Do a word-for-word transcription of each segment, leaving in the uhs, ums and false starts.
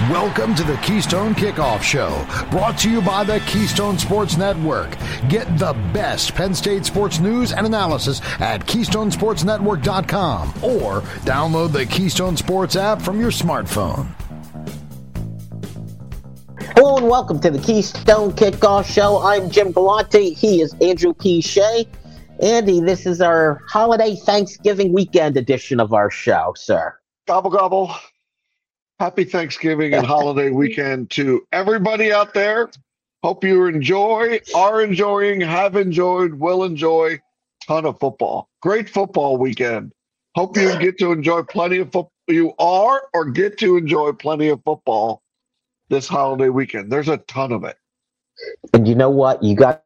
Welcome to the Keystone Kickoff Show, brought to you by the Keystone Sports Network. Get the best Penn State sports news and analysis at keystone sports network dot com or download the Keystone Sports app from your smartphone. Hello and welcome to the Keystone Kickoff Show. I'm Jim Galante. He is Andrew P. Shea. Andy, this is our holiday Thanksgiving weekend edition of our show, sir. Gobble, gobble. Happy Thanksgiving and holiday weekend to everybody out there. Hope you enjoy, are enjoying, have enjoyed, will enjoy. Ton of football. Great football weekend. Hope you get to enjoy plenty of football. You are or get to enjoy plenty of football this holiday weekend. There's a ton of it. And you know what? You got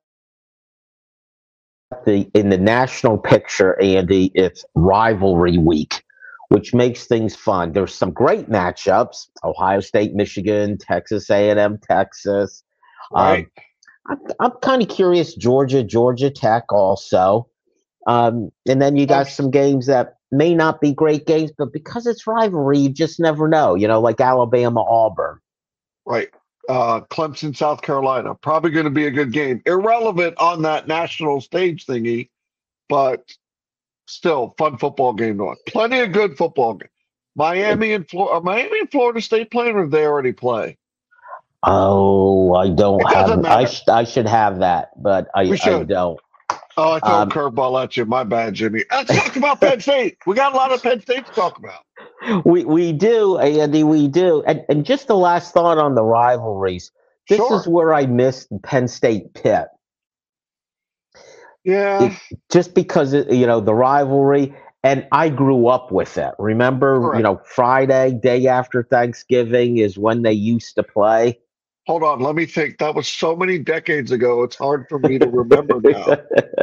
the in the national picture, Andy, it's rivalry week, which makes things fun. There's some great matchups: Ohio State, Michigan, Texas A and M, Texas. Right. Um, I'm, I'm kind of curious. Georgia, Georgia Tech, also. Um, and then you got some games that may not be great games, but because it's rivalry, you just never know. You know, like Alabama, Auburn. Right. Uh, Clemson, South Carolina. Probably going to be a good game. Irrelevant on that national stage thingy, but still, fun football game to watch. Plenty of good football games. Miami and Florida, Miami and Florida State playing, or they already play? Oh, I don't It have. doesn't I matter. sh- I should have that, but I, We I should. don't. Oh, I threw Um, a curveball at you. My bad, Jimmy. Let's talk about Penn State. We got a lot of Penn State to talk about. We we do, Andy. We do. And and just the last thought on the rivalries. This Sure. is where I missed Penn State Pitt. Yeah. It, just because it, you know the rivalry, and I grew up with it. Remember, Correct. you know, Friday, day after Thanksgiving, is when they used to play. Hold on. Let me think. That was so many decades ago. It's hard for me to remember now.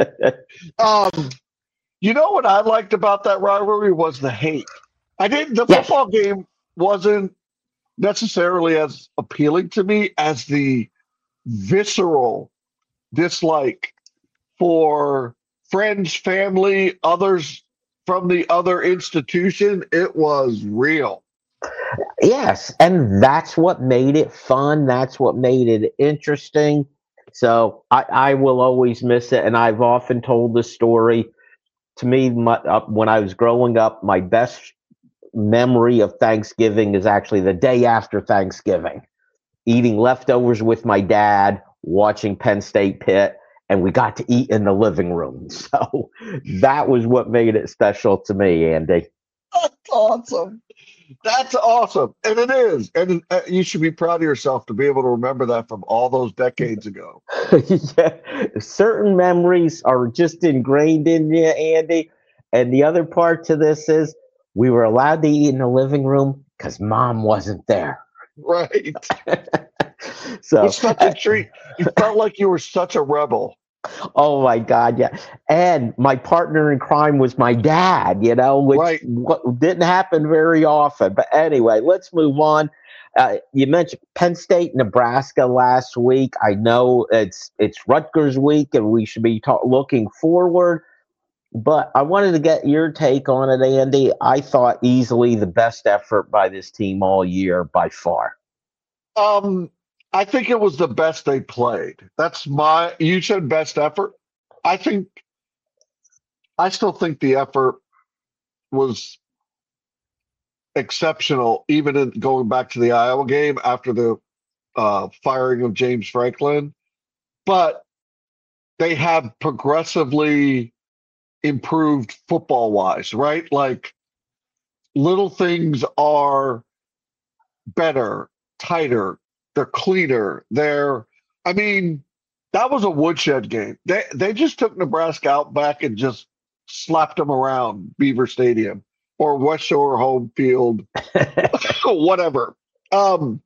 Um, you know what I liked about that rivalry was the hate. I didn't. The Yes. football game wasn't necessarily as appealing to me as the visceral dislike for friends, family, others from the other institution. It was real. Yes, and that's what made it fun. That's what made it interesting. So I, I will always miss it, and I've often told the story. To me, my, uh, when I was growing up, my best memory of Thanksgiving is actually the day after Thanksgiving, eating leftovers with my dad, watching Penn State Pitt, and we got to eat in the living room. So that was what made it special to me, Andy. That's awesome. That's awesome. And it is. And uh, you should be proud of yourself to be able to remember that from all those decades ago. Yeah, certain memories are just ingrained in you, Andy. And the other part to this is we were allowed to eat in the living room because mom wasn't there. Right. So, It was such a treat. You felt like you were such a rebel. oh my God, yeah. And my partner in crime was my dad, you know, which Right. w- didn't happen very often. But anyway, let's move on. Uh, you mentioned Penn State, Nebraska last week. I know it's it's Rutgers week, and we should be ta- looking forward. But I wanted to get your take on it, Andy. I thought easily the best effort by this team all year by far. Um, I think it was the best they played. That's my, you said best effort. I think, I still think the effort was exceptional, even in going back to the Iowa game after the uh, firing of James Franklin. But they have progressively improved football wise, right? Like little things are better, tighter, they're cleaner. They're, I mean, that was a woodshed game. They they just took Nebraska out back and just slapped them around Beaver Stadium or West Shore Home Field, whatever. Um,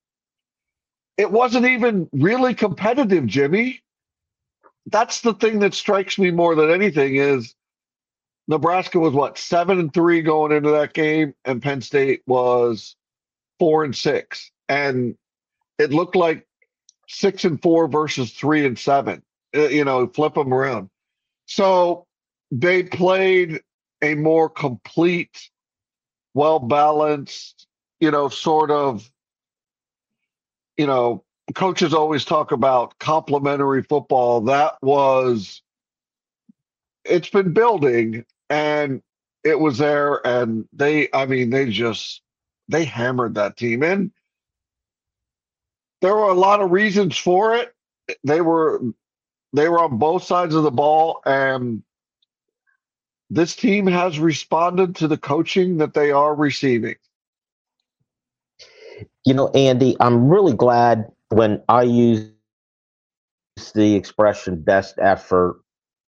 it wasn't even really competitive, Jimmy. That's the thing that strikes me more than anything is Nebraska was what, seven and three going into that game, and Penn State was four and six, and it looked like six and four versus three and seven. Uh, You know, flip them around. So they played a more complete, well balanced, you know, sort of you know, coaches always talk about complementary football. That was, it's been building and it was there. And they, I mean, they just, they hammered that team. And there were a lot of reasons for it. They were, they were on both sides of the ball. And this team has responded to the coaching that they are receiving. You know, Andy, I'm really glad when I use the expression best effort,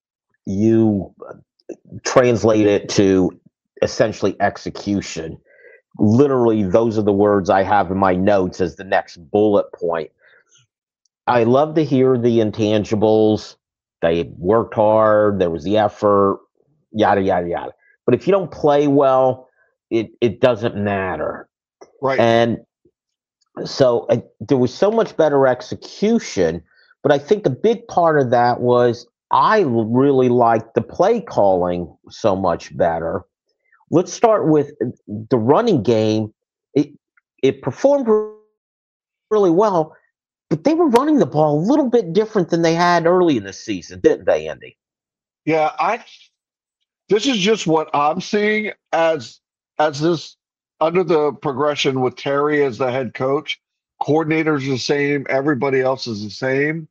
you translate it to essentially execution. Literally, those are the words I have in my notes as the next bullet point. I love to hear the intangibles. They worked hard, there was the effort, yada, yada, yada. But if you don't play well, it, it doesn't matter. Right. And so uh, there was so much better execution, but I think a big part of that was I really liked the play calling so much better. Let's start with the running game. It it performed really well, but they were running the ball a little bit different than they had early in the season, didn't they, Andy? Yeah, I. This is just what I'm seeing as as this under the progression with Terry as the head coach. Coordinators the same, everybody else is the same.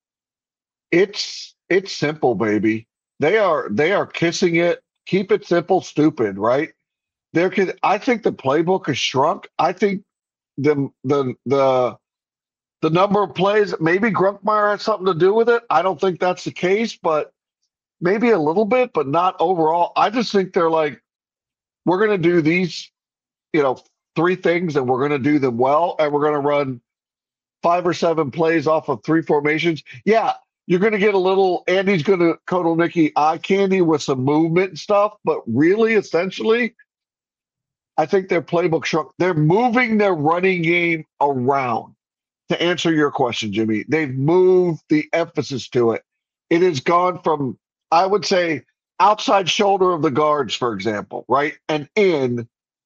It's it's simple, baby. They are they are kissing it. Keep it simple, stupid, right? There can I think the playbook has shrunk. I think the the the the number of plays, maybe Grunkmeyer has something to do with it. I don't think that's the case, but maybe a little bit, but not overall. I just think they're like, we're going to do these, you know, three things and we're going to do them well. And we're going to run five or seven plays off of three formations. Yeah, you're going to get a little, Andy's going to Kodal Nicky eye candy with some movement and stuff. But really, essentially, I think their playbook shrunk. They're moving their running game around. To answer your question, Jimmy, they've moved the emphasis to it. It has gone from, I would say, outside shoulder of the guards, for example, right? And in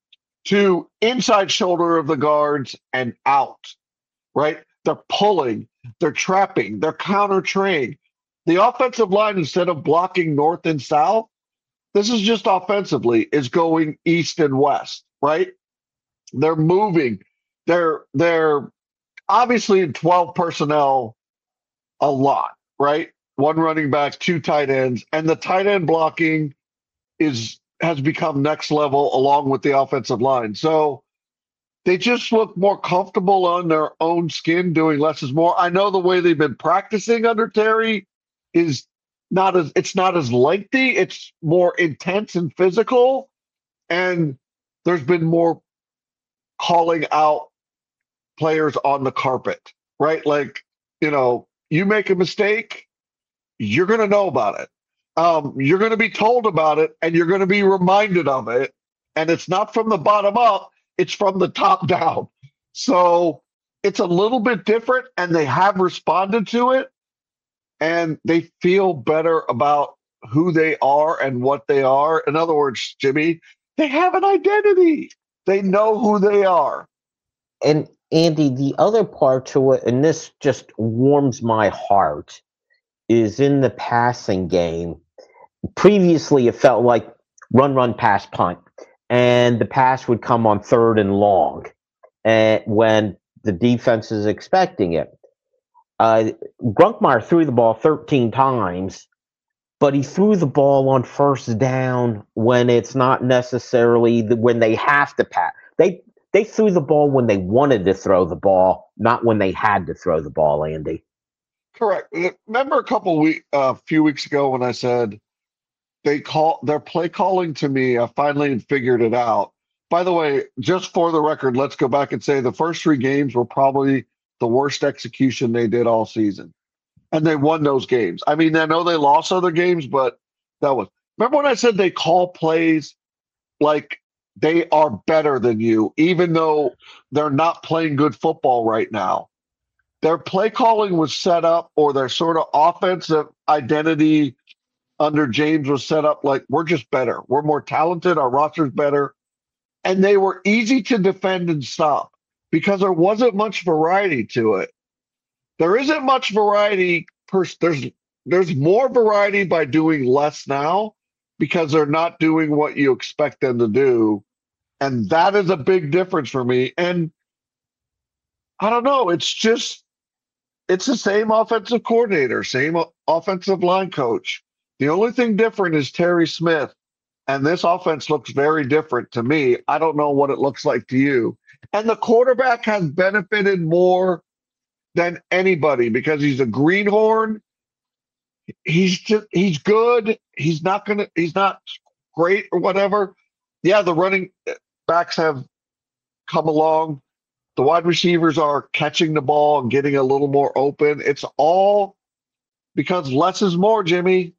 to inside shoulder of the guards and out, right? They're pulling, they're trapping, they're counter traying. The offensive line, instead of blocking north and south, this is just offensively, is going east and west, right? They're moving. They're they're obviously in twelve personnel a lot, right? One running back, two tight ends, and the tight end blocking is has become next level along with the offensive line. So they just look more comfortable on their own skin, doing less is more. I know the way they've been practicing under Terry is not as it's not as lengthy. It's more intense and physical, and there's been more calling out players on the carpet, right? Like, you know, you make a mistake, you're going to know about it. Um, you're going to be told about it, and you're going to be reminded of it. And it's not from the bottom up, it's from the top down. So it's a little bit different, and they have responded to it, and they feel better about who they are and what they are. In other words, Jimmy, they have an identity. They know who they are. And Andy, the other part to it, and this just warms my heart, is in the passing game. Previously, it felt like run, run, pass, punt, and the pass would come on third and long, and when the defense is expecting it. Uh, Grunkmeyer threw the ball thirteen times, but he threw the ball on first down when it's not necessarily the, when they have to pass. They they threw the ball when they wanted to throw the ball, not when they had to throw the ball, Andy. Correct. Remember a couple week, a uh, few weeks ago when I said they call their play calling to me. I finally figured it out. By the way, just for the record, let's go back and say the first three games were probably the worst execution they did all season, and they won those games. I mean, I know they lost other games, but that was. Remember when I said they call plays like they are better than you, even though they're not playing good football right now. Their play calling was set up, or their sort of offensive identity under James was set up like, we're just better. We're more talented. Our roster's better. And they were easy to defend and stop because there wasn't much variety to it. There isn't much variety. Per, there's there's more variety by doing less now because they're not doing what you expect them to do. And that is a big difference for me. And I don't know. It's just, it's the same offensive coordinator, same offensive line coach. The only thing different is Terry Smith. And this offense looks very different to me. I don't know what it looks like to you. And the quarterback has benefited more than anybody because he's a greenhorn. He's just, he's good. He's not gonna. He's not great or whatever. Yeah, the running backs have come along. The wide receivers are catching the ball and getting a little more open. It's all because less is more, Jimmy.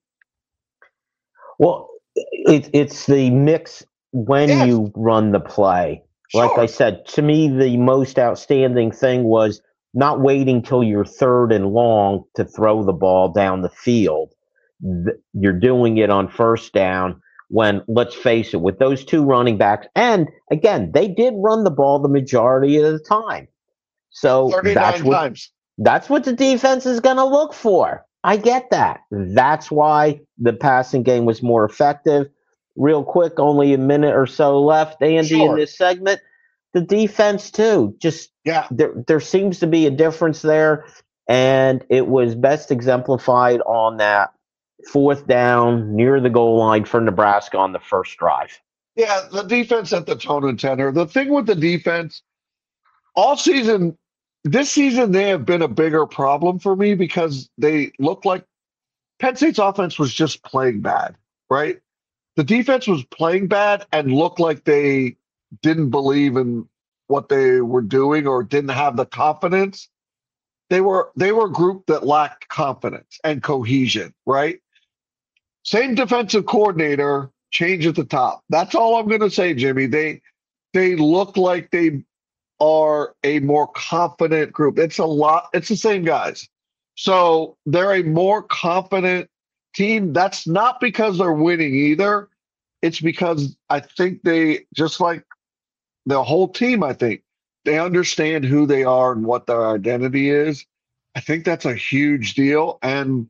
Well, it, it's the mix when yes. you run the play. Sure. Like I said, to me, the most outstanding thing was not waiting till you're third and long to throw the ball down the field. You're doing it on first down when, let's face it, with those two running backs, and again, they did run the ball the majority of the time. So that's what, times. that's what the defense is going to look for. I get that. That's why the passing game was more effective. Real quick, only a minute or so left, Andy, sure. in this segment. The defense, too. Just yeah. there, there seems to be a difference there, and it was best exemplified on that fourth down near the goal line for Nebraska on the first drive. Yeah, the defense at the tone and tenor. The thing with the defense, all season, this season they have been a bigger problem for me because they look like Penn State's offense was just playing bad, right? The defense was playing bad and looked like they didn't believe in what they were doing or didn't have the confidence. They were they were a group that lacked confidence and cohesion, right? Same defensive coordinator, change at the top. That's all I'm going to say, Jimmy. They they look like they are a more confident group. It's a lot. It's the same guys. So they're a more confident team. That's not because they're winning either. It's because I think they, just like the whole team, I think, they understand who they are and what their identity is. I think that's a huge deal. And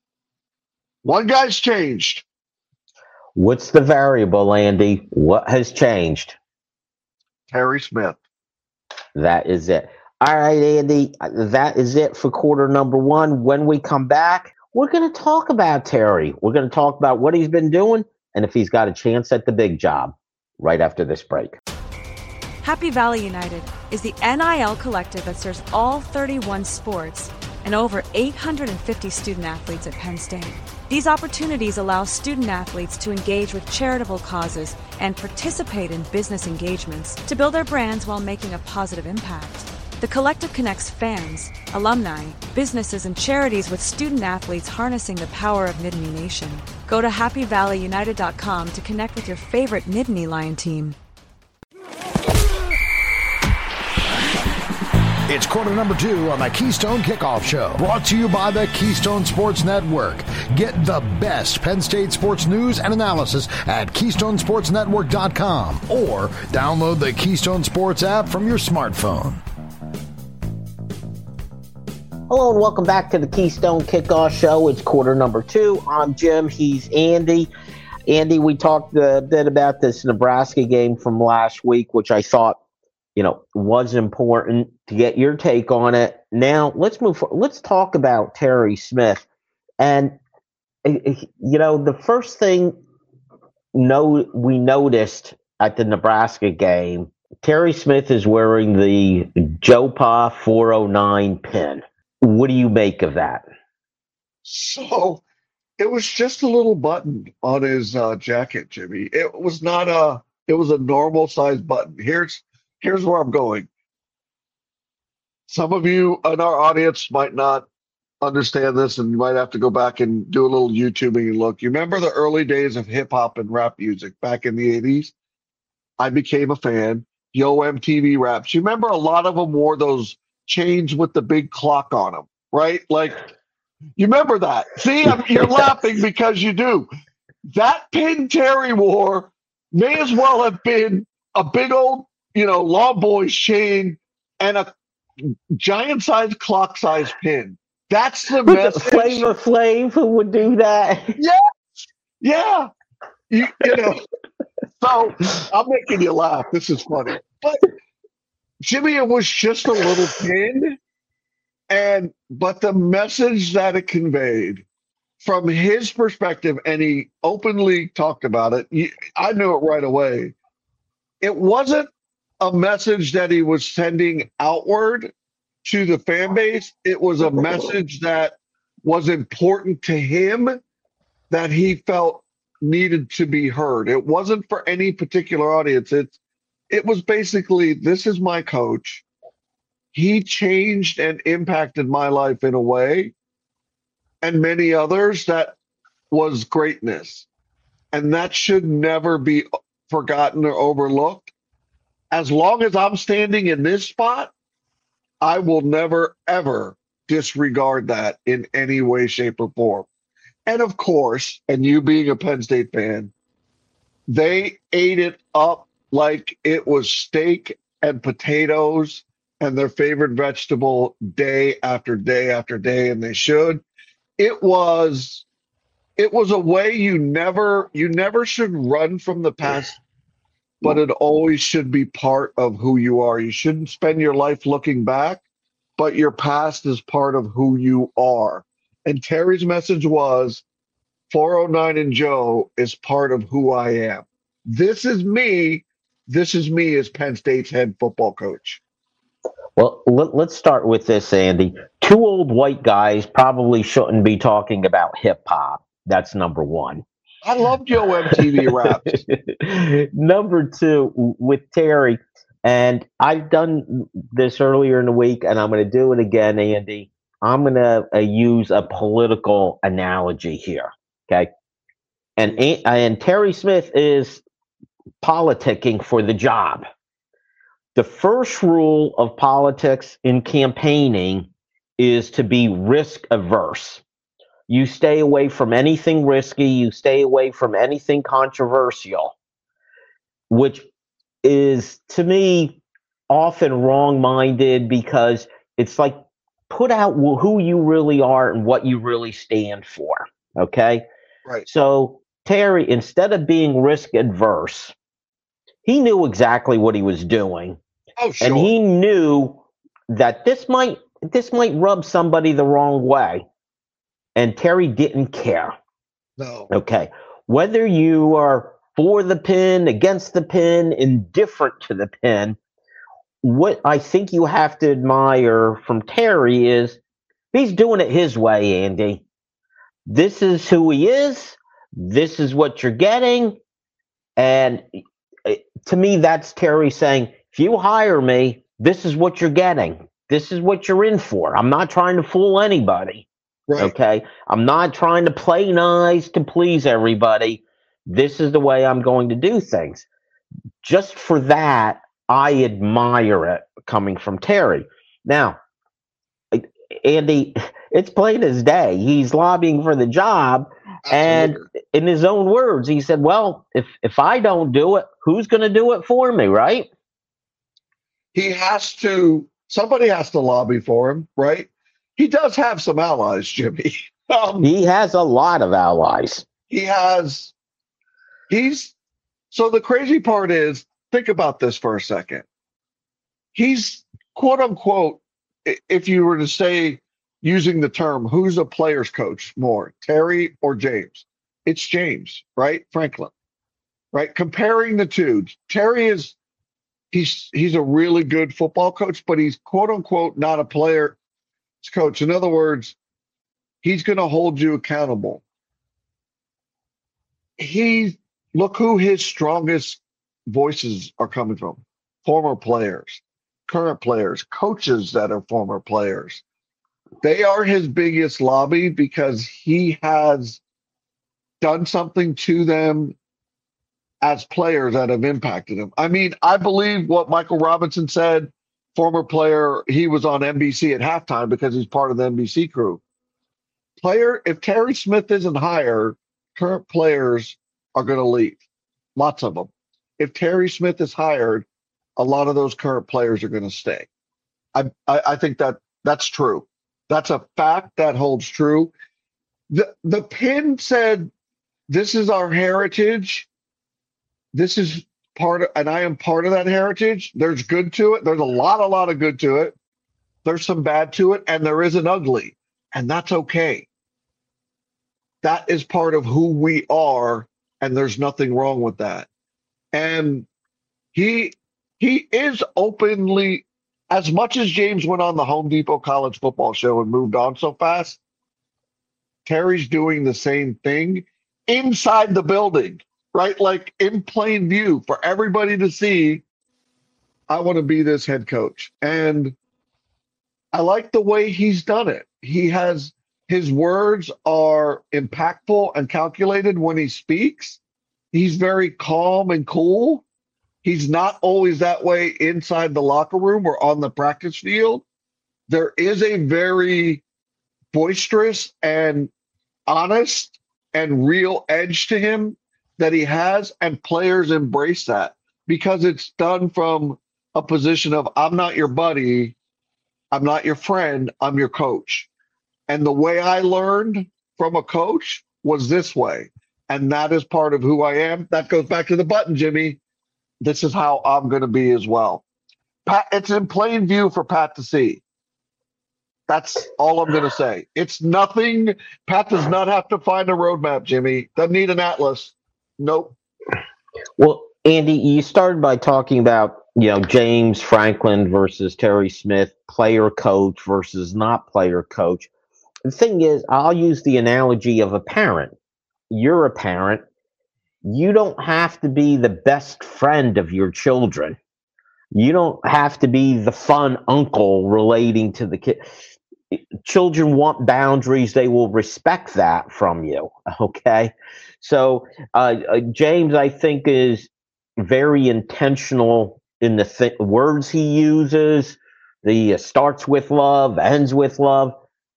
one guy's changed. What's the variable, Andy? What has changed? Terry Smith. That is it. All right, Andy, that is it for quarter number one. When we come back, we're going to talk about Terry. We're going to talk about what he's been doing and if he's got a chance at the big job right after this break. Happy Valley United is the N I L collective that serves all thirty-one sports and over eight hundred fifty student athletes at Penn State. These opportunities allow student athletes to engage with charitable causes and participate in business engagements to build their brands while making a positive impact. The collective connects fans, alumni, businesses, and charities with student athletes harnessing the power of Nittany Nation. Go to happy valley united dot com to connect with your favorite Nittany Lion team. It's quarter number two on the Keystone Kickoff Show, brought to you by the Keystone Sports Network. Get the best Penn State sports news and analysis at keystone sports network dot com or download the Keystone Sports app from your smartphone. Hello and welcome back to the Keystone Kickoff Show. It's quarter number two. I'm Jim. He's Andy. Andy, we talked a bit about this Nebraska game from last week, which I thought, you know, was important to get your take on it. Now, let's move forward. Let's talk about Terry Smith. And, you know, the first thing no, we noticed at the Nebraska game, Terry Smith is wearing the Joe Pa four oh nine pin. What do you make of that? So it was just a little button on his uh, jacket, Jimmy. It was not a, it was a normal size button. Here's, here's where I'm going. Some of you in our audience might not understand this, and you might have to go back and do a little YouTubing and look. You remember the early days of hip hop and rap music back in the eighties? I became a fan. Yo M T V Raps. You remember a lot of them wore those chains with the big clock on them, right? Like, you remember that? See, I'm, you're laughing because you do. That pin Terry wore may as well have been a big old, you know, Law Boys chain and a giant-sized clock-sized pin. That's the Who's message. Flavor Flav who would do that? Yeah, yeah. You, you know, so I'm making you laugh. This is funny. But Jimmy, it was just a little pin, and but the message that it conveyed from his perspective, and he openly talked about it, you, I knew it right away. It wasn't a message that he was sending outward to the fan base. It was a message that was important to him, that he felt needed to be heard. It wasn't for any particular audience. It's it was basically, this is my coach. He changed and impacted my life in a way, and many others, that was greatness. And that should never be forgotten or overlooked. As long as I'm standing in this spot, I will never, ever disregard that in any way, shape, or form. And of course, and you being a Penn State fan, they ate it up like it was steak and potatoes and their favorite vegetable day after day after day, and they should. It was it was a way you never you never should run from the past, but it always should be part of who you are. You shouldn't spend your life looking back, but your past is part of who you are. And Terry's message was, four oh nine and Joe is part of who I am. This is me. This is me as Penn State's head football coach. Well, let, let's start with this, Andy. Two old white guys probably shouldn't be talking about hip hop. That's number one. I love Joe M T V Raps. Number two, with Terry, and I've done this earlier in the week, and I'm going to do it again, Andy. I'm going to uh, use a political analogy here, okay? And and Terry Smith is politicking for the job. The first rule of politics in campaigning is to be risk averse. You stay away from anything risky. You stay away from anything controversial, which is, to me, often wrong-minded, because it's like, put out who you really are and what you really stand for, okay? Right. So Terry, instead of being risk adverse, he knew exactly what he was doing. Oh, sure. And he knew that this might this might rub somebody the wrong way. And Terry didn't care. No. Okay. Whether you are for the pin, against the pin, indifferent to the pin, what I think you have to admire from Terry is he's doing it his way, Andy. This is who he is. This is what you're getting. And to me, that's Terry saying, if you hire me, this is what you're getting. This is what you're in for. I'm not trying to fool anybody. Right. Okay. I'm not trying to play nice to please everybody. This is the way I'm going to do things. Just for that, I admire it coming from Terry. Now, Andy, it's plain as day. He's lobbying for the job. Absolutely. And in his own words, he said, well, if, if I don't do it, who's going to do it for me, right? He has to, somebody has to lobby for him, right? He does have some allies, Jimmy. Um, he has a lot of allies. He has, he's, so the crazy part is, think about this for a second. He's, quote unquote, if you were to say, using the term, who's a player's coach more, Terry or James? It's James, right? Franklin, right? Comparing the two, Terry is, he's he's a really good football coach, but he's, quote unquote, not a player's coach. In other words, he's going to hold you accountable. He, look who his strongest voices are coming from. Former players, current players, coaches that are former players. They are his biggest lobby because he has done something to them as players that have impacted him. I mean, I believe what Michael Robinson said, former player, he was on N B C at halftime because he's part of the N B C crew. Player, if Terry Smith isn't hired, current players are going to leave. Lots of them. If Terry Smith is hired, a lot of those current players are going to stay. I, I, I think that that's true. That's a fact that holds true. The the pin said, "This is our heritage. This is part of, and I am part of that heritage. There's good to it. There's a lot, a lot of good to it. There's some bad to it, and there is an ugly, and that's okay. That is part of who we are, and there's nothing wrong with that." And he he is openly, as much as James went on the Home Depot College Football Show and moved on so fast, Terry's doing the same thing inside the building, right? Like in plain view for everybody to see. I want to be this head coach. And I like the way he's done it. He has, his words are impactful and calculated when he speaks. He's very calm and cool. He's not always that way inside the locker room or on the practice field. There is a very boisterous and honest and real edge to him that he has, and players embrace that because it's done from a position of, I'm not your buddy, I'm not your friend, I'm your coach. And the way I learned from a coach was this way. And that is part of who I am. That goes back to the button, Jimmy. This is how I'm going to be as well. Pat, it's in plain view for Pat to see. That's all I'm going to say. It's nothing. Pat does not have to find a roadmap, Jimmy. Doesn't need an atlas. Nope. Well, Andy, you started by talking about, you know, James Franklin versus Terry Smith, player coach versus not player coach. The thing is, I'll use the analogy of a parent. You're a parent. You don't have to be the best friend of your children. You don't have to be the fun uncle relating to the kid. Children want boundaries. They will respect that from you. Okay. So uh, uh, James, I think, is very intentional in the th- words he uses. The uh, starts with love, ends with love.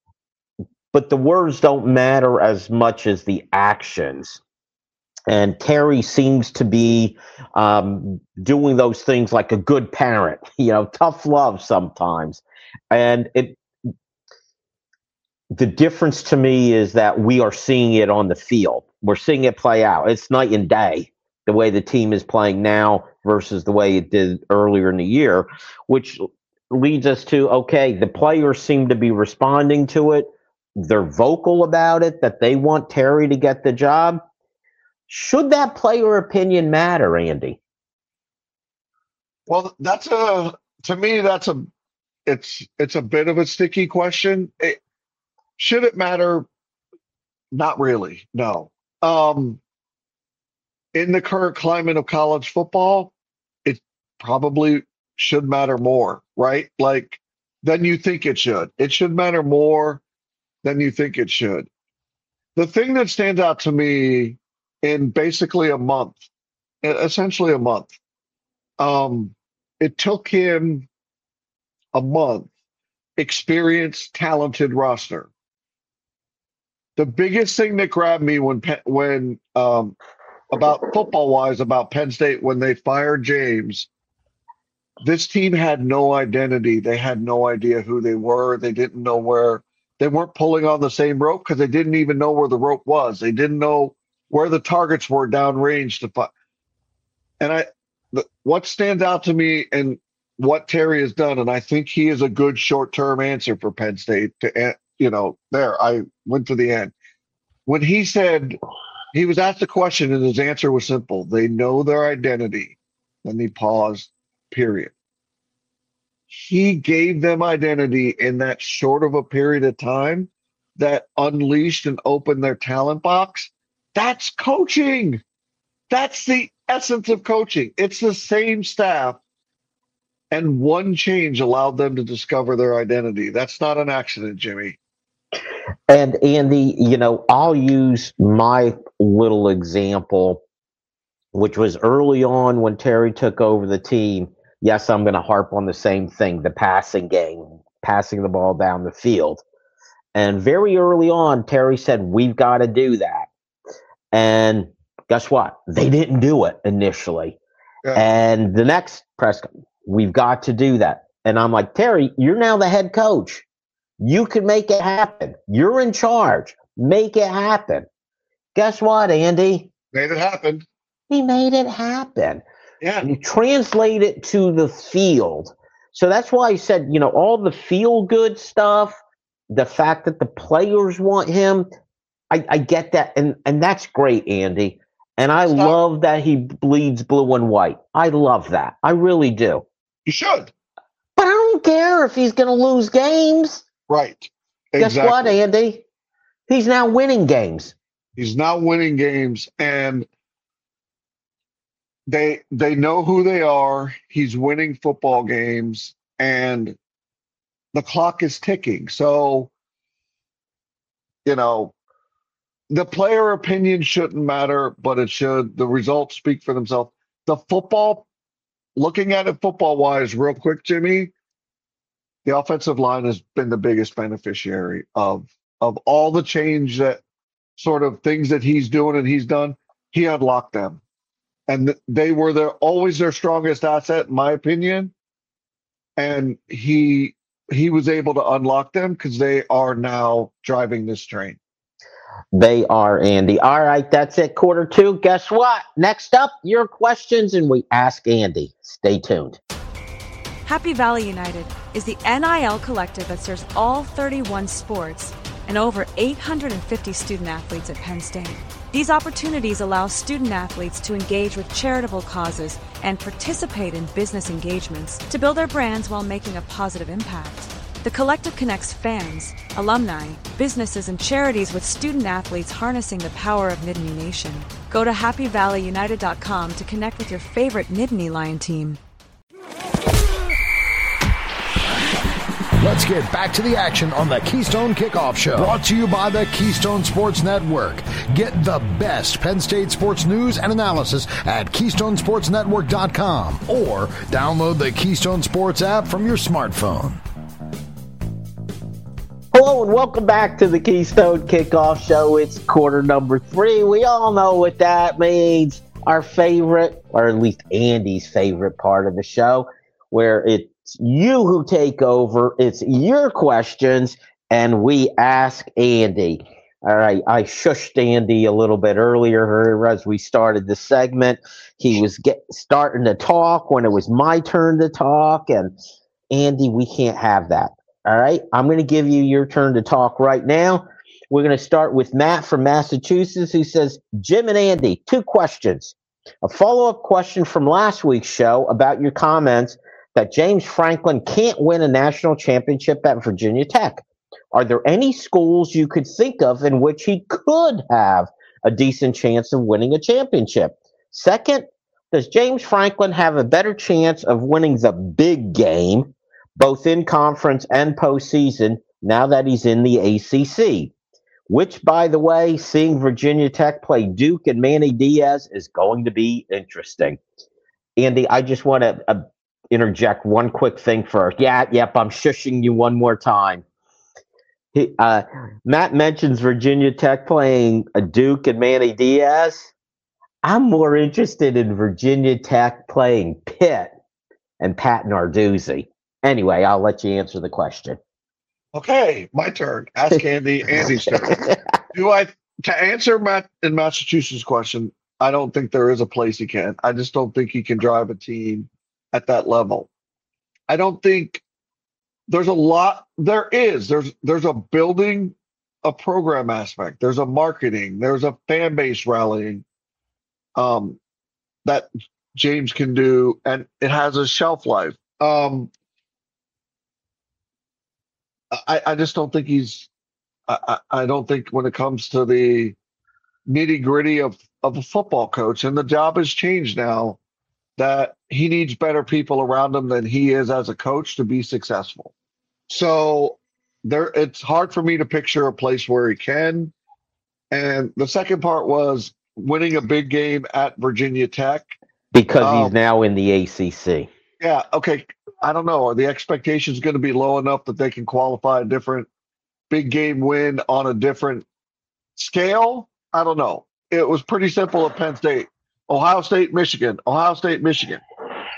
But the words don't matter as much as the actions. And Terry seems to be um, doing those things like a good parent, you know, tough love sometimes. And it, the difference to me is that we are seeing it on the field. We're seeing it play out. It's night and day, the way the team is playing now versus the way it did earlier in the year, which leads us to, okay, the players seem to be responding to it. They're vocal about it, that they want Terry to get the job. Should that player opinion matter, Andy? Well, that's a, to me, that's a, it's, it's a bit of a sticky question. It, should it matter? Not really. No. Um, in the current climate of college football, it probably should matter more, right? Like, than you think it should. It should matter more than you think it should. The thing that stands out to me in basically a month, essentially a month, um, it took him a month, experienced, talented roster. The biggest thing that grabbed me when when um, about football wise about Penn State when they fired James, this team had no identity. They had no idea who they were. They didn't know where. They weren't pulling on the same rope because they didn't even know where the rope was. They didn't know where the targets were downrange to fight. And I, the, what stands out to me and what Terry has done, and I think he is a good short-term answer for Penn State to, you know, there, I went to the end. When he said, he was asked a question and his answer was simple. They know their identity. Then he paused, period. He gave them identity in that short of a period of time that unleashed and opened their talent box. That's coaching. That's the essence of coaching. It's the same staff, and one change allowed them to discover their identity. That's not an accident, Jimmy. And Andy, you know, I'll use my little example, which was early on when Terry took over the team. Yes, I'm going to harp on the same thing, the passing game, passing the ball down the field. And very early on, Terry said, we've got to do that. And guess what? They didn't do it initially. Yeah. And the next press, we've got to do that. And I'm like, Terry, you're now the head coach. You can make it happen. You're in charge. Make it happen. Guess what, Andy? Made it happen. He made it happen. Yeah. And you translate it to the field. So that's why I said, you know, all the feel-good stuff, the fact that the players want him, I, I get that. And, and that's great, Andy. And I Stop. love that he bleeds blue and white. I love that. I really do. You should. But I don't care if he's going to lose games. Right. Guess Exactly. what, Andy? He's now winning games. He's not winning games, and they they know who they are. He's winning football games, and the clock is ticking. So, you know, the player opinion shouldn't matter, but it should. The results speak for themselves. The football, looking at it football-wise, real quick, Jimmy, the offensive line has been the biggest beneficiary of of all the change that sort of things that he's doing and he's done. He unlocked them, and they were their always their strongest asset, in my opinion. And he he was able to unlock them because they are now driving this train. They are, Andy. All right, that's it. Quarter two. Guess what? Next up, your questions, and we ask Andy. Stay tuned. Happy Valley United is the N I L collective that serves all thirty-one sports and over eight hundred fifty student athletes at Penn State. These opportunities allow student athletes to engage with charitable causes and participate in business engagements to build their brands while making a positive impact. The collective connects fans, alumni, businesses, and charities with student athletes harnessing the power of Nittany Nation. Go to happy valley united dot com to connect with your favorite Nittany Lion team. Let's get back to the action on the Keystone Kickoff Show. Brought to you by the Keystone Sports Network. Get the best Penn State sports news and analysis at keystone sports network dot com or download the Keystone Sports app from your smartphone. Hello and welcome back to the Keystone Kickoff Show. It's quarter number three. We all know what that means. Our favorite, or at least Andy's favorite part of the show, where it's you who take over. It's your questions, and we ask Andy. All right, I shushed Andy a little bit earlier as we started the segment. He was get, starting to talk when it was my turn to talk, and Andy, we can't have that. All right, I'm going to give you your turn to talk right now. We're going to start with Matt from Massachusetts, who says, Jim and Andy, two questions. A follow-up question from last week's show about your comments that James Franklin can't win a national championship at Virginia Tech. Are there any schools you could think of in which he could have a decent chance of winning a championship? Second, does James Franklin have a better chance of winning the big game, both in conference and postseason, now that he's in the A C C? Which, by the way, seeing Virginia Tech play Duke and Manny Diaz is going to be interesting. Andy, I just want to uh, interject one quick thing first. Yeah, yep, I'm shushing you one more time. He, uh, Matt mentions Virginia Tech playing a Duke and Manny Diaz. I'm more interested in Virginia Tech playing Pitt and Pat Narduzzi. Anyway, I'll let you answer the question. Okay, my turn. Ask Andy. Andy's turn. Do I to answer Matt in Massachusetts' question? I don't think there is a place he can. I just don't think he can drive a team at that level. I don't think there's a lot. There is. There's there's a building a program aspect. There's a marketing. There's a fan base rallying um, that James can do, and it has a shelf life. Um, I, I just don't think he's. I, I don't think when it comes to the nitty gritty of of a football coach, and the job has changed now, that he needs better people around him than he is as a coach to be successful. So there, it's hard for me to picture a place where he can. And the second part was winning a big game at Virginia Tech. Because um, he's now in the A C C. Yeah, okay. I don't know. Are the expectations going to be low enough that they can qualify a different big game win on a different scale? I don't know. It was pretty simple at Penn State. Ohio State, Michigan. Ohio State, Michigan.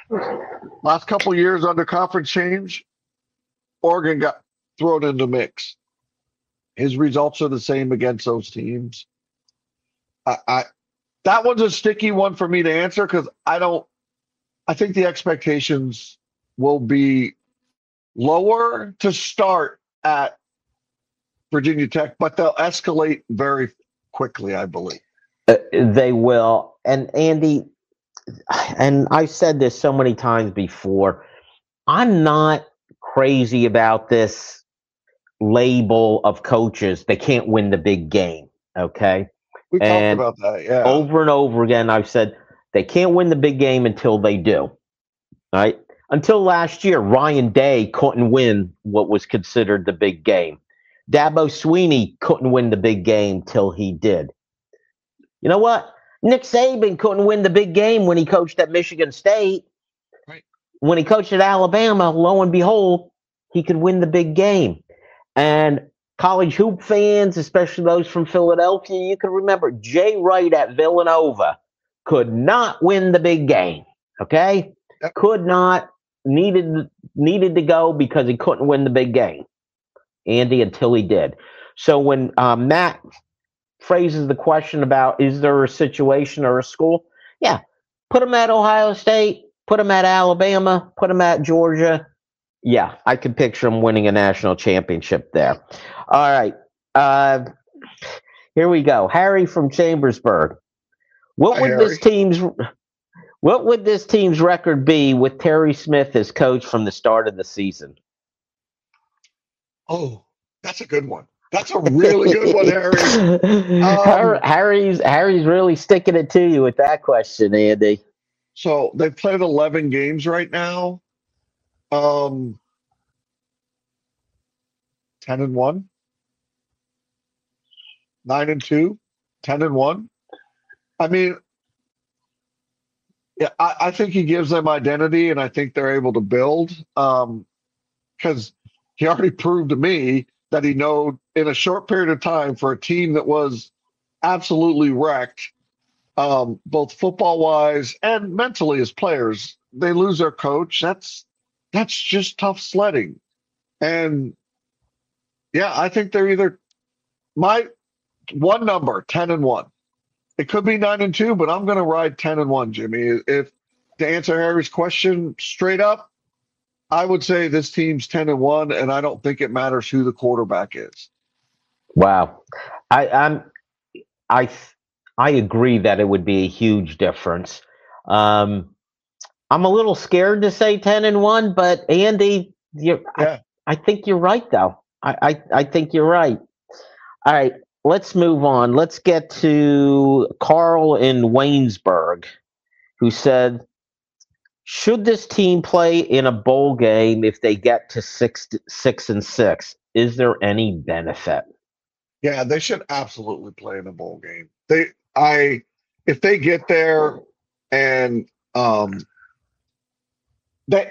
Last couple years under conference change, Oregon got thrown in the mix. His results are the same against those teams. I, I that one's a sticky one for me to answer because I don't. I think the expectations will be lower to start at Virginia Tech, but they'll escalate very quickly, I believe. Uh, they will. And Andy, and I've said this so many times before, I'm not crazy about this label of coaches. They can't win the big game, okay? We and talked about that, yeah. Over and over again, I've said they can't win the big game until they do, right? Until last year, Ryan Day couldn't win what was considered the big game. Dabo Swinney couldn't win the big game till he did. You know what? Nick Saban couldn't win the big game when he coached at Michigan State. Right. When he coached at Alabama, lo and behold, he could win the big game. And college hoop fans, especially those from Philadelphia, you can remember Jay Wright at Villanova could not win the big game. Okay? Yep. Could not, needed needed to go because he couldn't win the big game. Andy, until he did. So when uh, Matt phrases the question about is there a situation or a school? Yeah, put him at Ohio State, put him at Alabama, put him at Georgia. Yeah, I could picture him winning a national championship there. All right, uh, here we go. Harry from Chambersburg. What Hi, would Harry. this team's what would this team's record be with Terry Smith as coach from the start of the season? Oh, that's a good one. That's a really good one, Harry. Um, Harry's Harry's really sticking it to you with that question, Andy. So they've played eleven games right now. Um, ten and one, nine and two, ten and one. I mean, yeah, I, I think he gives them identity, and I think they're able to build. Um, because he already proved to me that he know in a short period of time for a team that was absolutely wrecked, um, both football wise and mentally as players, they lose their coach. That's that's just tough sledding. And yeah, I think they're either my one number, ten and one. It could be nine and two, but I'm gonna ride ten and one, Jimmy. If to answer Harry's question straight up, I would say this team's ten and one, and I don't think it matters who the quarterback is. Wow, I, I'm, I, I agree that it would be a huge difference. Um, I'm a little scared to say ten and one, but Andy, you, Yeah. I, I think you're right, though. I, I, I think you're right. All right, let's move on. Let's get to Carl in Waynesburg, who said, should this team play in a bowl game if they get to six, six and six? Is there any benefit? Yeah, they should absolutely play in a bowl game. They, I, if they get there and um, they,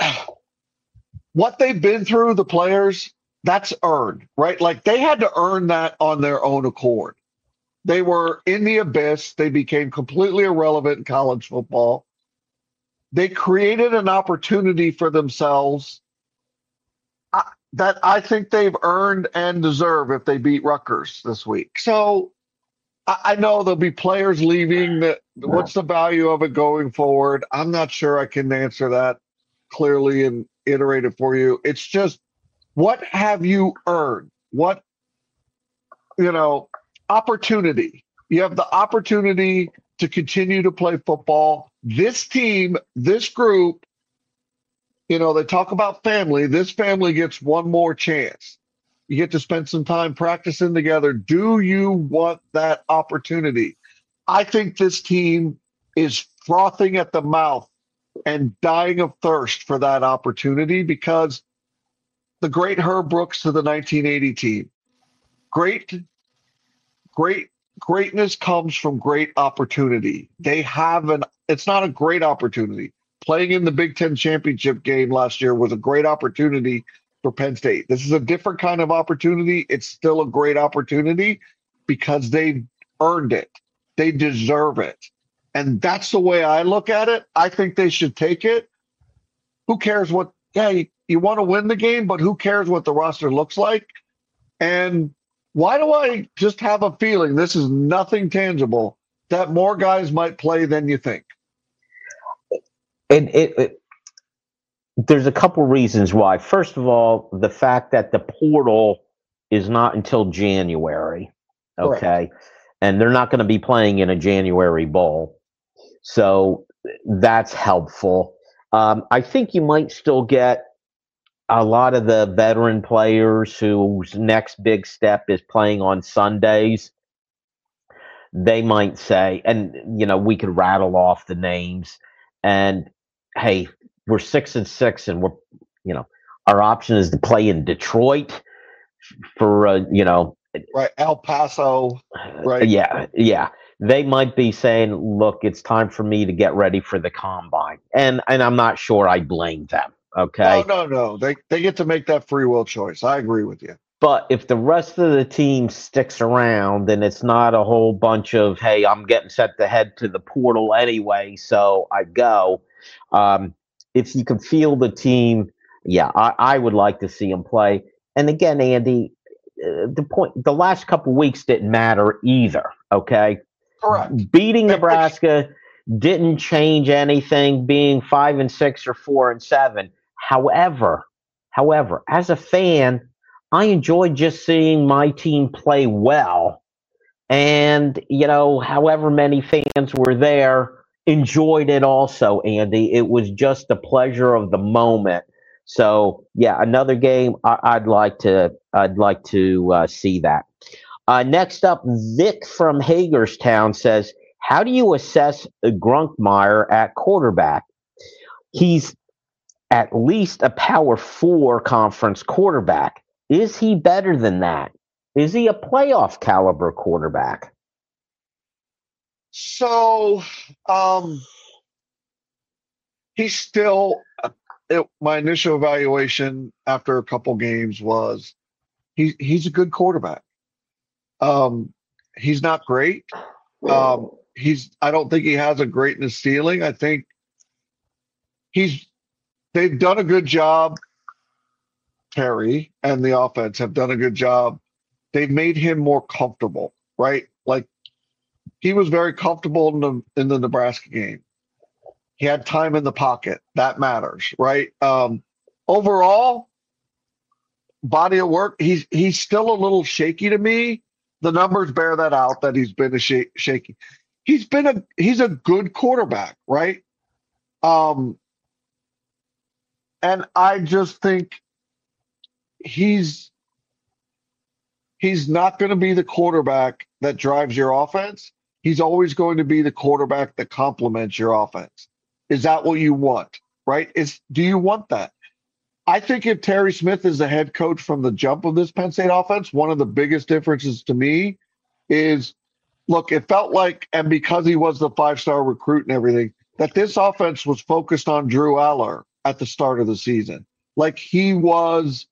what they've been through, the players, that's earned, right? Like they had to earn that on their own accord. They were in the abyss. They became completely irrelevant in college football. They created an opportunity for themselves uh, that I think they've earned and deserve if they beat Rutgers this week. So I, I know there'll be players leaving. That what's the value of it going forward? I'm not sure I can answer that clearly and iterate it for you. It's just, what have you earned? What, you know, opportunity. You have the opportunity to continue to play football. This team, this group, you know, they talk about family. This family gets one more chance. You get to spend some time practicing together. Do you want that opportunity? I think this team is frothing at the mouth and dying of thirst for that opportunity because the great Herb Brooks to the nineteen eighty team. Great, great. Greatness comes from great opportunity. They have an, it's not a great opportunity. Playing in the Big Ten championship game last year was a great opportunity for Penn State. This is a different kind of opportunity. It's still a great opportunity because they've earned it. They deserve it. And that's the way I look at it. I think they should take it. Who cares what, yeah, you, you want to win the game, but who cares what the roster looks like? And why do I just have a feeling, this is nothing tangible, that more guys might play than you think? And it, it, there's a couple reasons why. First of all, the fact that the portal is not until January, okay? Correct. And they're not going to be playing in a January bowl. So that's helpful. Um, I think you might still get a lot of the veteran players whose next big step is playing on Sundays. They might say, and, you know, we could rattle off the names. And, hey, we're six and six, and we're, you know, our option is to play in Detroit for, uh, you know. Right, El Paso, right. Uh, yeah, yeah. They might be saying, look, it's time for me to get ready for the combine. And and I'm not sure I blame them, okay? No, no, no. They, they get to make that free will choice. I agree with you. But if the rest of the team sticks around and it's not a whole bunch of, hey, I'm getting set to head to the portal anyway, so I go. Um, if you can feel the team, yeah, I, I would like to see them play. And again, Andy, uh, the point, the last couple of weeks didn't matter either, okay? Correct. Beating Nebraska didn't change anything, being five and six or four and seven. However, however, as a fan, I enjoyed just seeing my team play well. And, you know, however many fans were there, enjoyed it also, Andy. It was just the pleasure of the moment. So, yeah, another game, I- I'd like to I'd like to uh, see that. Uh, next up, Vic from Hagerstown says, how do you assess Grunkmeyer at quarterback? He's at least a Power Four conference quarterback. Is he better than that? Is he a playoff caliber quarterback? So, um, he's still, it, my initial evaluation after a couple games was he, he's a good quarterback. Um, he's not great. Um, he's, I don't think he has a greatness ceiling. I think he's, they've done a good job. Terry and the offense have done a good job. They've made him more comfortable, right? Like, he was very comfortable in the in the Nebraska game. He had time in the pocket. That matters, right? Um, overall, body of work, he's he's still a little shaky to me. The numbers bear that out, that he's been a sh- shaky. He's been a he's a good quarterback, right? Um, and I just think he's he's not going to be the quarterback that drives your offense. He's always going to be the quarterback that complements your offense. Is that what you want, right? Is do you want that? I think if Terry Smith is the head coach from the jump of this Penn State offense, one of the biggest differences to me is, look, it felt like, and because he was the five-star recruit and everything, that this offense was focused on Drew Aller at the start of the season. Like, he was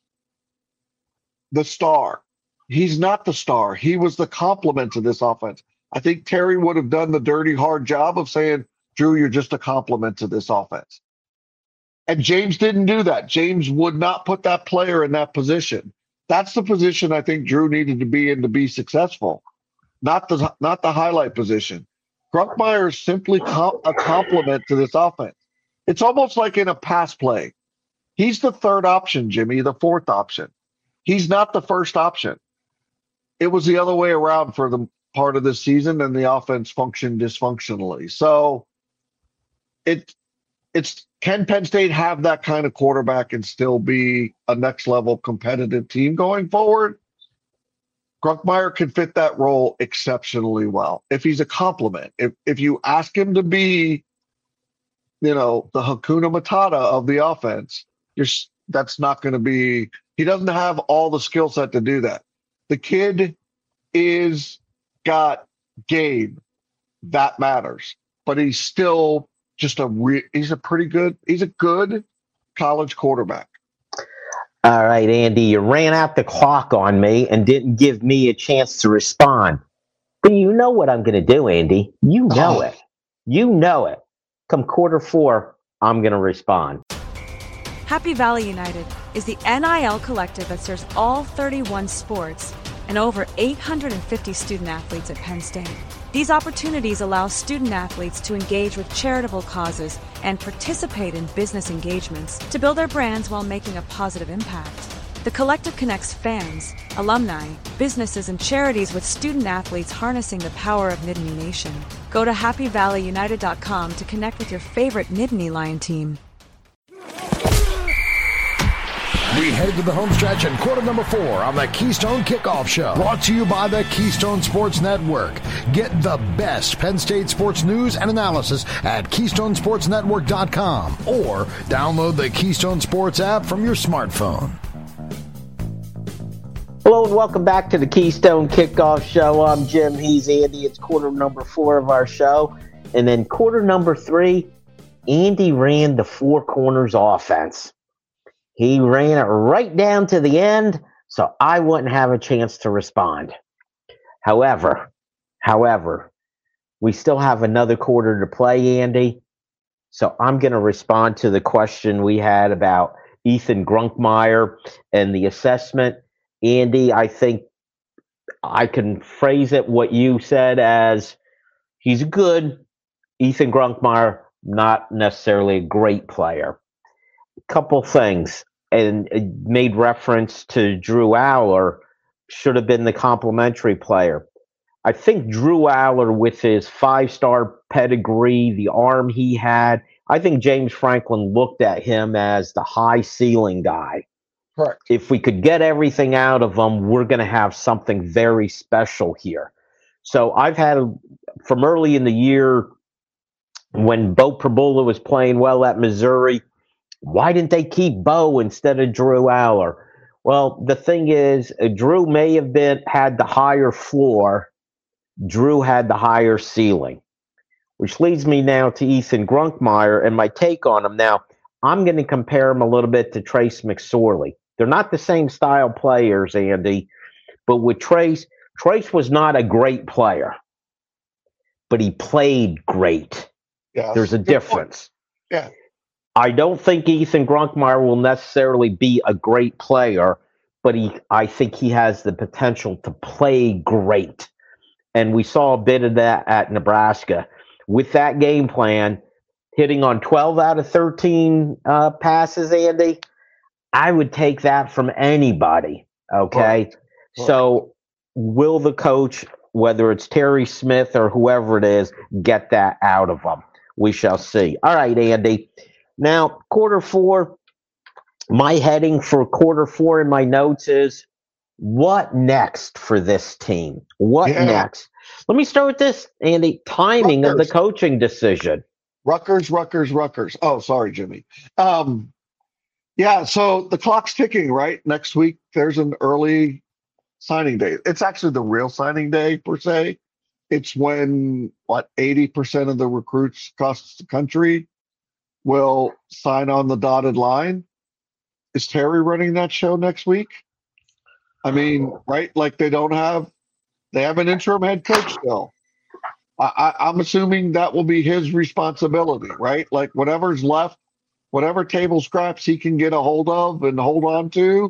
the star. He's not the star. He was the complement to this offense. I think Terry would have done the dirty, hard job of saying, Drew, you're just a complement to this offense. And James didn't do that. James would not put that player in that position. That's the position I think Drew needed to be in to be successful, not the not the highlight position. Grunkmeyer is simply com- a complement to this offense. It's almost like in a pass play. He's the third option, Jimmy, the fourth option. He's not the first option. It was the other way around for the part of this season, and the offense functioned dysfunctionally. So it, it's can Penn State have that kind of quarterback and still be a next level competitive team going forward? Grunkmeyer can fit that role exceptionally well if he's a complement. If if you ask him to be, you know, the Hakuna Matata of the offense, you're that's not going to be. He doesn't have all the skill set to do that. The kid is got game. That matters. But he's still just a re- he's a pretty good he's a good college quarterback. All right, Andy, you ran out the clock on me and didn't give me a chance to respond. But you know what I'm going to do, Andy. You know Oh, it. You know it. Come quarter four, I'm going to respond. Happy Valley United is the N I L collective that serves all thirty-one sports and over eight hundred fifty student athletes at Penn State. These opportunities allow student athletes to engage with charitable causes and participate in business engagements to build their brands while making a positive impact. The collective connects fans, alumni, businesses, and charities with student athletes harnessing the power of Nittany Nation. Go to happy valley united dot com to connect with your favorite Nittany Lion team. We head to the home stretch and quarter number four on the Keystone Kickoff Show. Brought to you by the Keystone Sports Network. Get the best Penn State sports news and analysis at keystone sports network dot com or download the Keystone Sports app from your smartphone. Hello and welcome back to the Keystone Kickoff Show. I'm Jim. He's Andy. It's quarter number four of our show. And then quarter number three, Andy ran the four corners offense. He ran it right down to the end, so I wouldn't have a chance to respond. However, however, we still have another quarter to play, Andy. So I'm going to respond to the question we had about Ethan Grunkemeyer and the assessment. Andy, I think I can phrase it what you said as he's good. Ethan Grunkemeyer, not necessarily a great player. Couple things, and it made reference to Drew Aller, should have been the complimentary player. I think Drew Aller, with his five-star pedigree, the arm he had, I think James Franklin looked at him as the high ceiling guy. Correct. If we could get everything out of him, we're going to have something very special here. So I've had, from early in the year, when Bo Prabula was playing well at Missouri, why didn't they keep Bo instead of Drew Aller? Well, the thing is, uh, Drew may have been had the higher floor. Drew had the higher ceiling, which leads me now to Ethan Grunkemeyer and my take on him. Now, I'm going to compare him a little bit to Trace McSorley. They're not the same style players, Andy, but with Trace, Trace was not a great player, but he played great. Yeah, There's a difference. Point. Yeah. I don't think Ethan Grunkemeyer will necessarily be a great player, but he, I think he has the potential to play great. And we saw a bit of that at Nebraska. With that game plan, hitting on twelve out of thirteen uh, passes, Andy, I would take that from anybody, okay? Right. Right. So will the coach, whether it's Terry Smith or whoever it is, get that out of them? We shall see. All right, Andy. Now, quarter four, my heading for quarter four in my notes is, what next for this team? What yeah. next? Let me start with this, Andy. Timing Rutgers. Of the coaching decision. Rutgers, Rutgers, Rutgers. Oh, sorry, Jimmy. Um, yeah, so the clock's ticking, right? Next week, there's an early signing day. It's actually the real signing day, per se. It's when, what, eighty percent of the recruits across the country will sign on the dotted line. Is Terry running that show next week? I mean, right? Like they don't have, they have an interim head coach still. I, I, I'm assuming that will be his responsibility, right? Like whatever's left, whatever table scraps he can get a hold of and hold on to,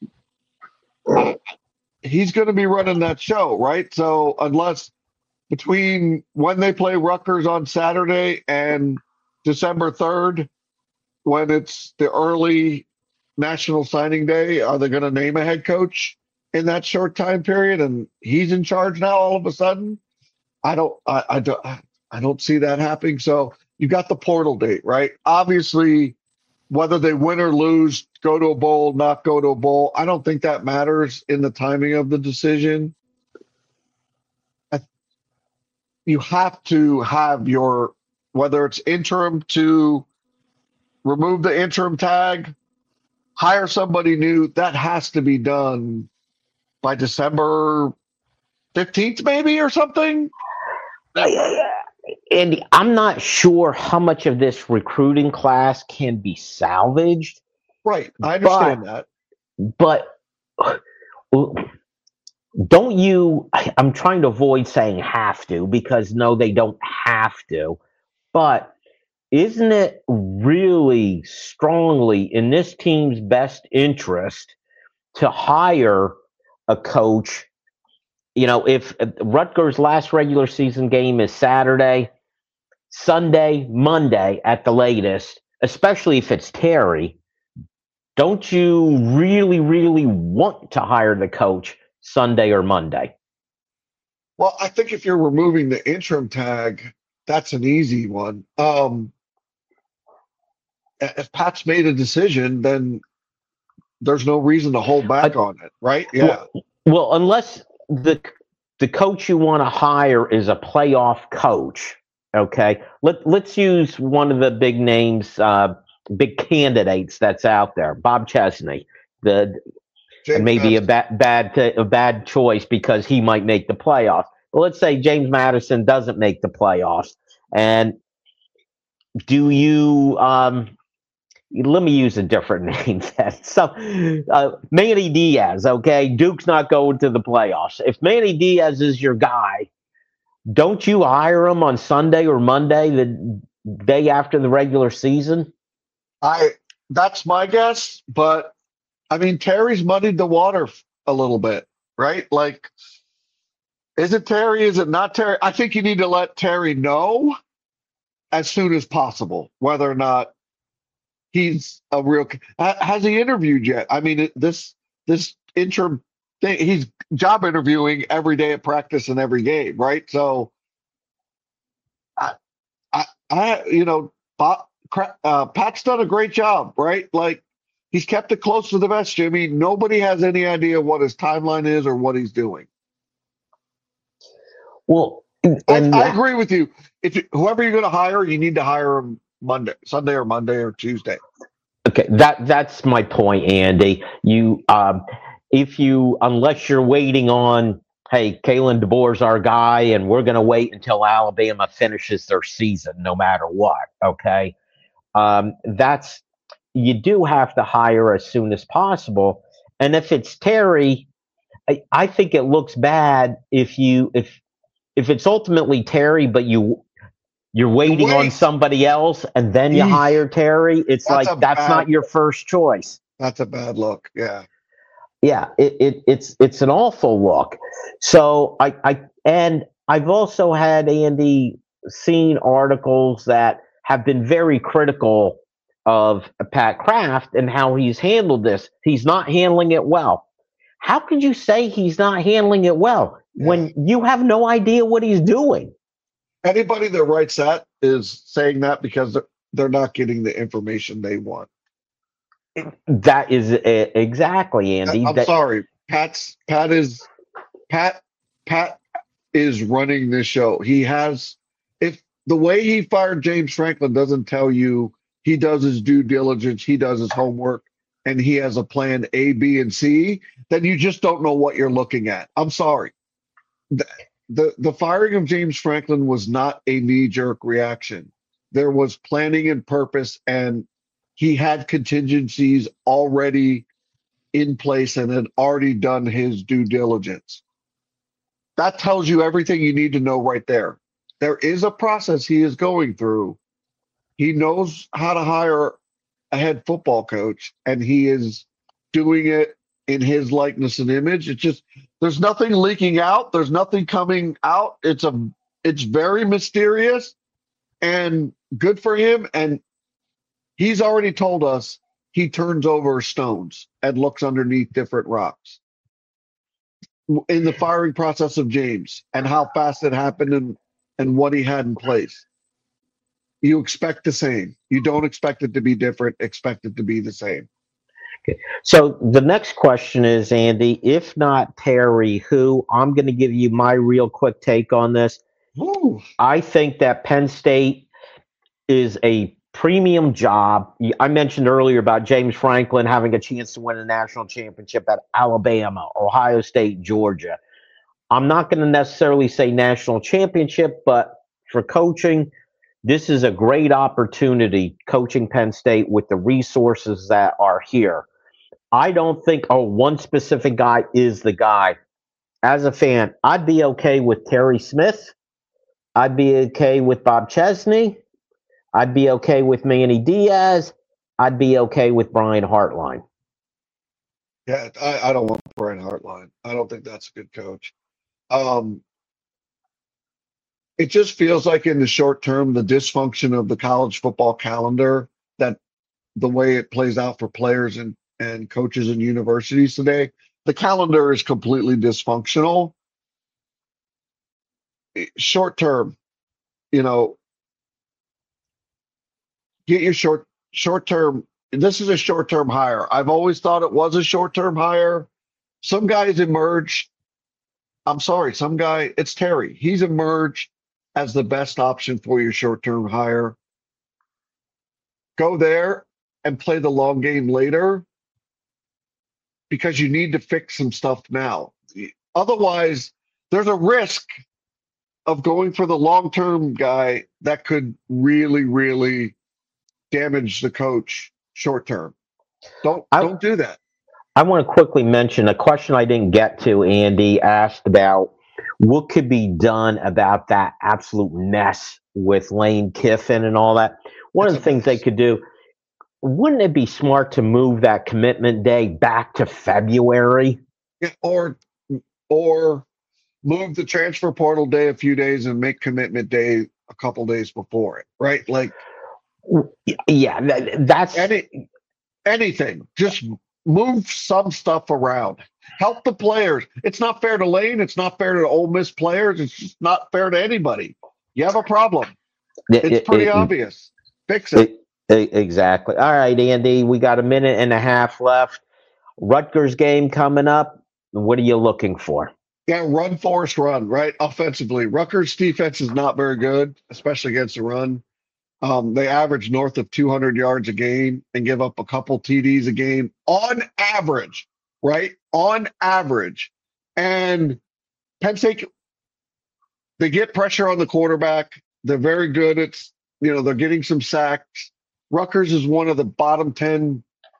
uh, he's going to be running that show, right? So unless between when they play Rutgers on Saturday and December third, when it's the early national signing day, are they going to name a head coach in that short time period and he's in charge now all of a sudden? I don't, I, I don't, I don't see that happening. So you got the portal date, right? Obviously, whether they win or lose, go to a bowl, not go to a bowl, I don't think that matters in the timing of the decision. I, you have to have your, whether it's interim to remove the interim tag, hire somebody new, that has to be done by December fifteenth, maybe, or something. Andy, I'm not sure how much of this recruiting class can be salvaged. Right. I understand but, that. But don't you, I'm trying to avoid saying have to, because no, they don't have to. But isn't it really strongly in this team's best interest to hire a coach? You know, if Rutgers' last regular season game is Saturday, Sunday, Monday at the latest, especially if it's Terry, don't you really, really want to hire the coach Sunday or Monday? Well, I think if you're removing the interim tag, that's an easy one. Um, if Pat's made a decision, then there's no reason to hold back I, on it, right? Yeah. Well, well, unless the the coach you want to hire is a playoff coach, okay? Let let's use one of the big names, uh, big candidates that's out there, Bob Chesney. The James and maybe Madison. a bad bad a bad choice because he might make the playoffs. Well, let's say James Madison doesn't make the playoffs, and do you? Um, let me use a different name. so, uh, Manny Diaz. Okay, Duke's not going to the playoffs. If Manny Diaz is your guy, don't you hire him on Sunday or Monday, the day after the regular season? I that's my guess, but I mean Terry's muddied the water a little bit, right? Like, is it Terry? Is it not Terry? I think you need to let Terry know as soon as possible whether or not he's a real. Has he interviewed yet? I mean, this this interim thing. He's job interviewing every day at practice and every game, right? So, I, I, I you know, Bob, uh, Pat's done a great job, right? Like, he's kept it close to the vest, Jimmy. Nobody has any idea what his timeline is or what he's doing. Well, I, and I agree with you. If you, whoever you're going to hire, you need to hire him Monday, Sunday, or Monday or Tuesday. Okay, that that's my point, Andy. You, um, if you, unless you're waiting on, hey, Kalen DeBoer's our guy, and we're going to wait until Alabama finishes their season, no matter what. Okay, um, that's you do have to hire as soon as possible. And if it's Terry, I, I think it looks bad if you if if it's ultimately Terry, but you. You're waiting Wait. on somebody else, and then you Eesh. hire Terry. It's That's like a that's bad- not your first choice. That's a bad look. Yeah. Yeah, it, it it's it's an awful look. So I I and I've also had Andy seen articles that have been very critical of Pat Kraft and how he's handled this. He's not handling it well. How could you say he's not handling it well when you have no idea what he's doing? Anybody that writes that is saying that because they're, they're not getting the information they want. That is uh, exactly, Andy. I'm that, sorry. Pat's Pat is Pat Pat is running this show. He has if the way he fired James Franklin doesn't tell you he does his due diligence, he does his homework, and he has a plan A, B, and C, then you just don't know what you're looking at. I'm sorry. The, the, the firing of James Franklin was not a knee-jerk reaction. There was planning and purpose, and he had contingencies already in place and had already done his due diligence. That tells you everything you need to know right there. There is a process he is going through. He knows how to hire a head football coach, and he is doing it in his likeness and image. It's just there's nothing leaking out. There's nothing coming out. It's a it's very mysterious and good for him. And he's already told us he turns over stones and looks underneath different rocks in the firing process of James and how fast it happened and, and what he had in place. You expect the same. You don't expect it to be different. Expect it to be the same. Okay. So the next question is, Andy, if not Terry, who? I'm going to give you my real quick take on this. Ooh. I think that Penn State is a premium job. I mentioned earlier about James Franklin having a chance to win a national championship at Alabama, Ohio State, Georgia. I'm not going to necessarily say national championship, but for coaching, this is a great opportunity coaching Penn State with the resources that are here. I don't think, oh, one specific guy is the guy. As a fan, I'd be okay with Terry Smith. I'd be okay with Bob Chesney. I'd be okay with Manny Diaz. I'd be okay with Brian Hartline. Yeah, I, I don't want Brian Hartline. I don't think that's a good coach. Um, it just feels like in the short term, the dysfunction of the college football calendar, that the way it plays out for players and, and coaches and universities today, the calendar is completely dysfunctional. Short term, you know, get your short short term. This is a short term hire. I've always thought it was a short term hire. Some guys emerged. I'm sorry, some guy, it's Terry. He's emerged as the best option for your short term hire. Go there and play the long game later, because you need to fix some stuff now. Otherwise, there's a risk of going for the long term guy that could really, really damage the coach short term. Don't I, don't do that. I want to quickly mention a question I didn't get to. Andy asked about what could be done about that absolute mess with Lane Kiffin and all that. One That's of the things they could do, wouldn't it be smart to move that commitment day back to February? Yeah, or or move the transfer portal day a few days and make commitment day a couple days before it, right? Like, yeah, that, that's any, anything. Just move some stuff around. Help the players. It's not fair to Lane. It's not fair to the Ole Miss players. It's just not fair to anybody. You have a problem. It, it's pretty it, obvious. Fix it. it. Exactly. All right, Andy, we got a minute and a half left. Rutgers game coming up. What are you looking for? Yeah, run, Forrest, run, right? Offensively, Rutgers' defense is not very good, especially against the run. Um, they average north of two hundred yards a game and give up a couple T Ds a game on average, right? On average. And Penn State, they get pressure on the quarterback. They're very good at, you know, they're getting some sacks. Rutgers is one of the bottom ten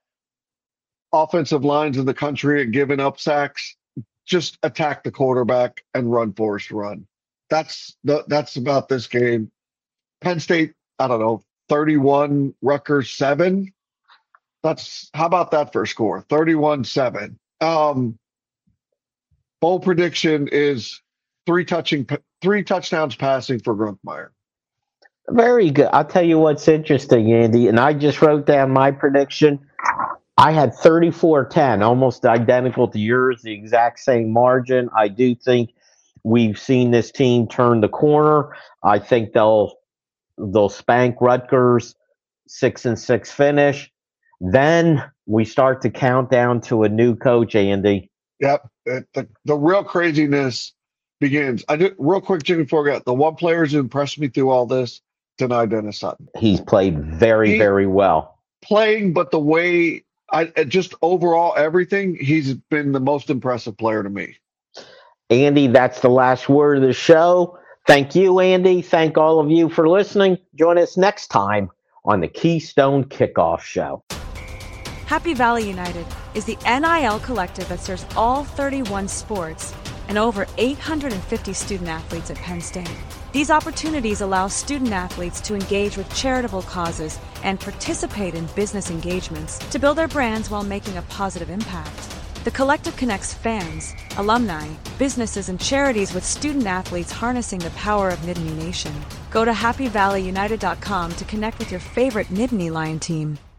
offensive lines in the country at giving up sacks. Just attack the quarterback and run, Forrest, run. That's the, that's about this game. Penn State, I don't know, thirty-one, Rutgers seven. That's, how about that for a score? thirty-one seven. Um, bold prediction is three touching, three touchdowns passing for Grunkemeyer. Very good. I'll tell you what's interesting, Andy, and I just wrote down my prediction. I had thirty-four ten, almost identical to yours, the exact same margin. I do think we've seen this team turn the corner. I think they'll they'll spank Rutgers, six and six finish. Then we start to count down to a new coach, Andy. Yep. It, the, the real craziness begins. I did real quick, Jimmy, forgot the one player who impressed me through all this, Denai Dennis Sutton. He's played very, he, very well. Playing, but the way I just overall everything, he's been the most impressive player to me. Andy, that's the last word of the show. Thank you, Andy. Thank all of you for listening. Join us next time on the Keystone Kickoff Show. Happy Valley United is the N I L collective that serves all thirty-one sports and over eight hundred fifty student athletes at Penn State. These opportunities allow student athletes to engage with charitable causes and participate in business engagements to build their brands while making a positive impact. The collective connects fans, alumni, businesses, and charities with student athletes harnessing the power of Nittany Nation. Go to happy valley united dot com to connect with your favorite Nittany Lion team.